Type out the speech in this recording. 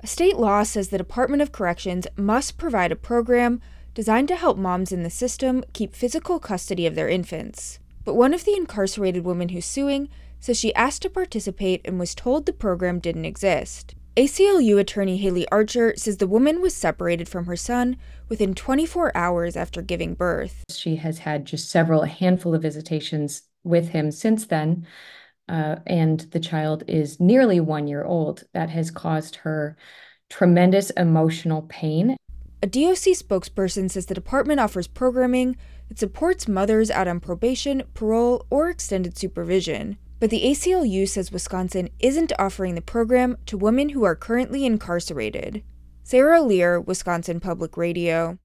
A state law says the Department of Corrections must provide a program designed to help moms in the system keep physical custody of their infants. But one of the incarcerated women who's suing says she asked to participate and was told the program didn't exist. ACLU attorney Haley Archer says the woman was separated from her son within 24 hours after giving birth. She has had just a handful of visitations with him since then, and the child is nearly 1 year old. That has caused her tremendous emotional pain. A DOC spokesperson says the department offers programming that supports mothers out on probation, parole, or extended supervision. But the ACLU says Wisconsin isn't offering the program to women who are currently incarcerated. Sarah Lear, Wisconsin Public Radio.